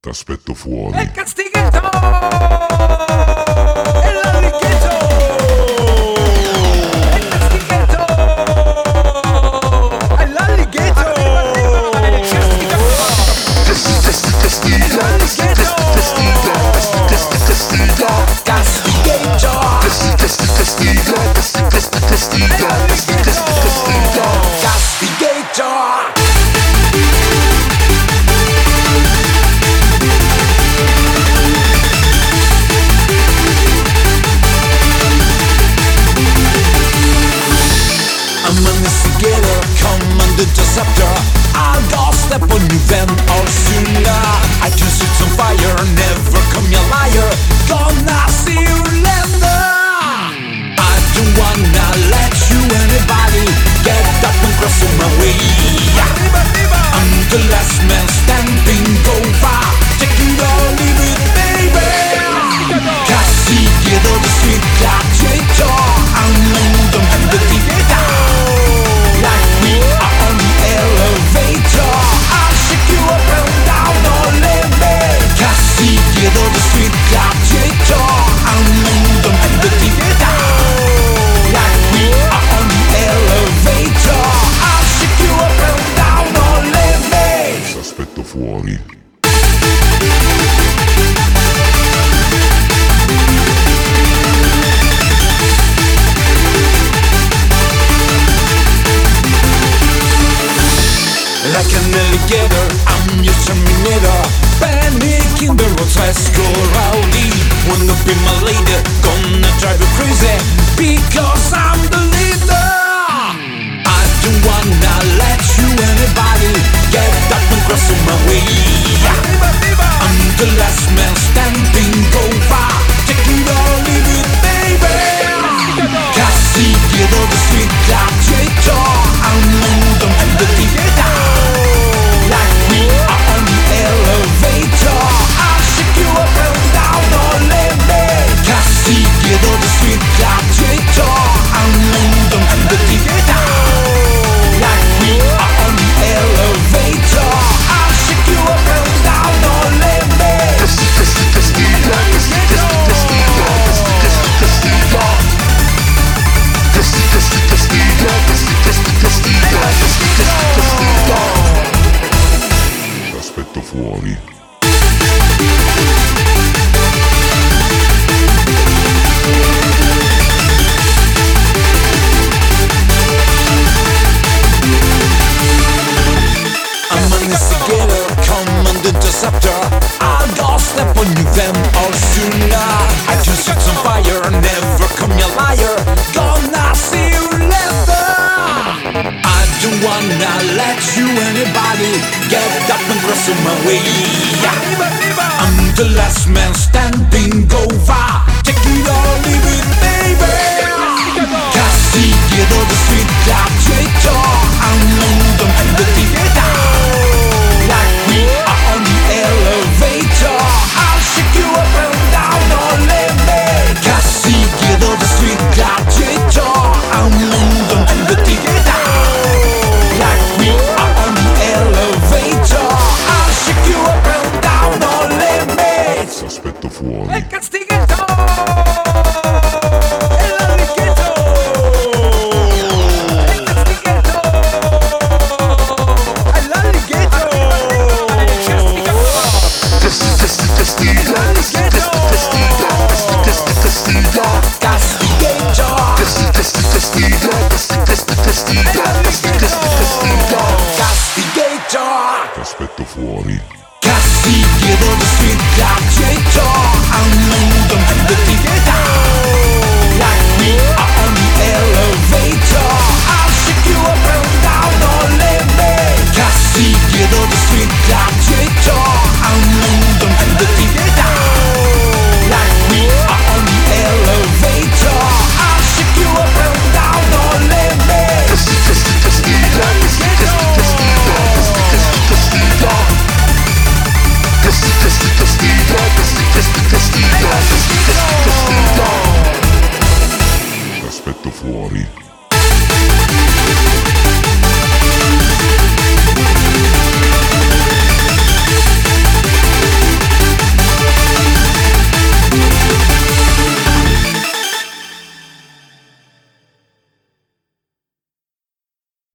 T'aspetto fuori. El castighetto! El allighetto! El castighetto! El allighetto! El castighetto! Castiga, Allighetto! castiga, castiga, Castighetto! castiga, Castighetto! I'm an instigator, command interceptor. I'll go step on you then or sooner. I can set on fire, never come a liar. Gonna see you later. I don't wanna let you anybody get up and cross on my way. I'm the last man standing over. Take it or leave it, baby. Castighetto, the street gladiator. I'm on the theater. Like we are on the elevator. I'll shake you up and down, don't let me. Castighetto, the street gladiator. I'm on the theater. Like we are on the elevator. I'll shake you up and down, don't let me. T'aspetto fuori. Like an alligator, I'm your terminator. Panic in the roads, let's go rowdy. Wanna be my leader, gonna drive you crazy. Because I'm the leader. I don't wanna let you anybody get up and cross on my way. I'm the last man standing over. Take it or leave it, baby. Castighetto, the street gladiator. I'm on the theater. Like we are on the elevator. I'll shake you up and down, don't let me. Castighetto, the street gladiator. I'm on the theater. Like we are on the elevator. I'll shake you up and down, don't let me. T'aspetto fuori. I'm an instigator, command interceptor. I'll go step on you then or sooner. I can set on fire, never come a liar. Gonna see you later. I don't wanna let you anybody get up and cross on my way. I'm the last man standing over. Take it or leave it, baby. Castighetto, the street gladiator. I'm on the theater. Like we are on the elevator. I'll shake you up and down, don't let me. Castighetto, the street gladiator. I'm on the theater. Like we are on the elevator. I'll shake you up and down, don't let me. T'aspetto fuori. El castighetto! El allighetto! El castighetto! El allighetto! El castighetto! T'aspetto fuori. Castighetto, the street gladiator. I'm on the theater. Like we are on the elevator. I'll shake you up and down, don't let me. Castighetto, the street gladiator. I'm on the theater. Like we are on the elevator. I'll shake you up and down, don't let me. T'aspetto fuori.